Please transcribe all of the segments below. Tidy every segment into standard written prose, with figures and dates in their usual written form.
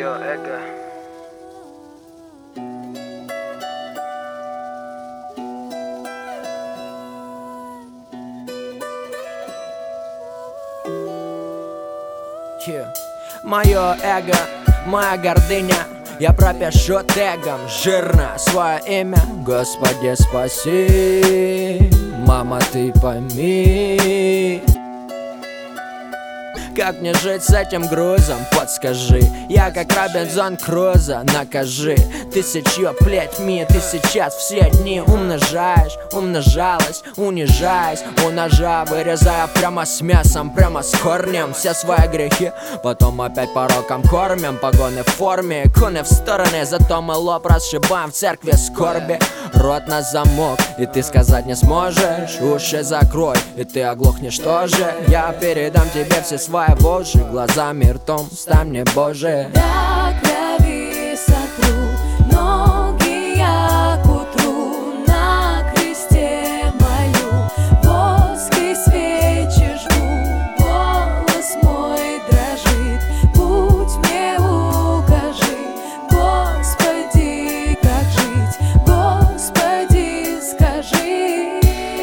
Мое эго. Мое эго, моя гордыня. Я пропишу тегом жирно свое имя. Господи, спаси, мама, ты пойми, как мне жить с этим грузом, подскажи. Я как Робинзон Крузо, накажи тысячью плетьми. Ты сейчас все дни умножалась, унижаясь, уножа, вырезая прямо с мясом, прямо с корнем все свои грехи. Потом опять пороком кормим, погоны в форме, иконы в стороны, зато мы лоб расшибаем в церкви скорби. Рот на замок, и ты сказать не сможешь. Уши закрой, и ты оглохнешь тоже. Я передам тебе все свои вожжи, глазами, ртом, стань мне Боже. До крови сотру ноги я к утру, на кресте молю, воск и свечи жгу, голос мой дрожит, путь мне укажи, Господи, как жить, Господи, скажи,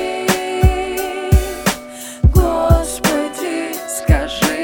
Господи, скажи.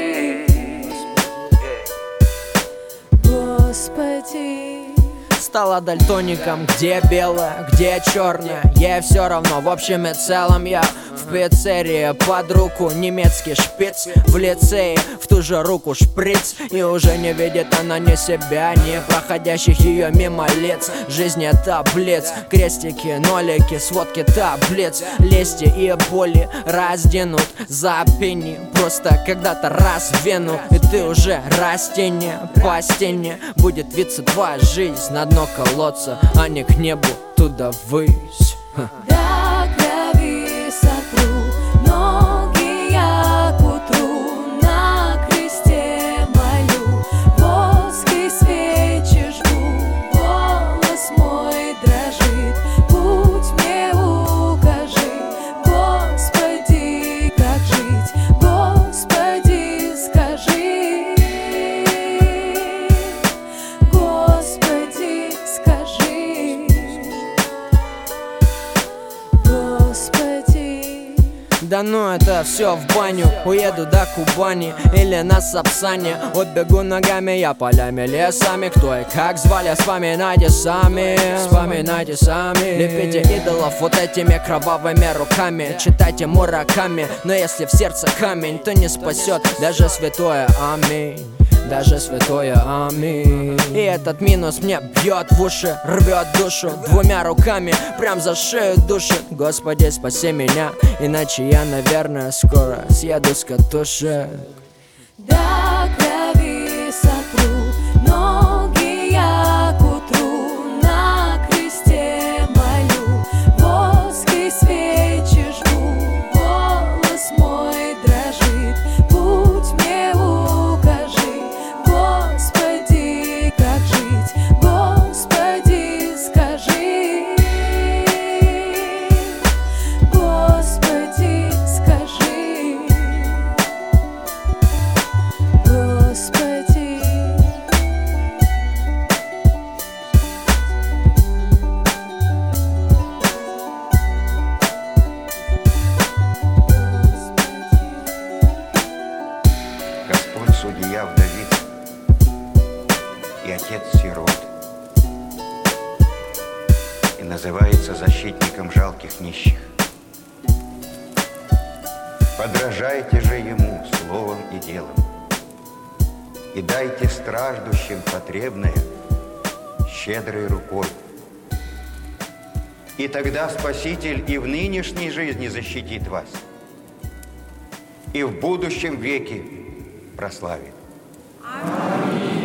Господи. Стала дальтоником, где белое, где черное. Ей все равно, в общем и целом я в пиццерии под руку немецкий шпиц, в лицее в ту же руку шприц. И уже не видит она ни себя, ни проходящих ее мимо лиц. Жизнь это блиц, крестики, нолики, сводки таблиц. Лести и боли разденут за пени, просто когда-то раз в вену, и ты уже растение. По стене будет виться твоя жизнь, на дно колодца, а не к небу туда ввысь. До крови сотру ноги я к утру, на кресте молю, воск и свечи жгу, голос мой дрожит, путь мне укажи, Господи, как жить, Господи, скажи, Господи, скажи, Господи. Да ну это все в баню, уеду до Кубани или на Сапсане. Отбегу ногами я полями, лесами. Кто и как звали, вспоминайте сами. Вспоминайте сами. Лепите идолов вот этими кровавыми руками. Читайте Мураками, но если в сердце камень, то не спасет даже святое аминь. Даже святое аминь. И этот минус мне бьет в уши, рвет душу двумя руками, прям за шею душит. Господи, спаси меня, иначе я, наверное, скоро съеду с катушек. До крови сотру ноги я к утру, на кресте молю, воск и свечи жгу, голос мой дрожит, путь мне укажи, Господи, как жить, Господи, скажи, Господи, скажи, Господи. Господь судья вдовиц и отец сирот, и называется защитником жалких нищих. Подражайте же ему словом и делом, и дайте страждущим потребное щедрой рукой. И тогда Спаситель и в нынешней жизни защитит вас, и в будущем веке прославит. Аминь.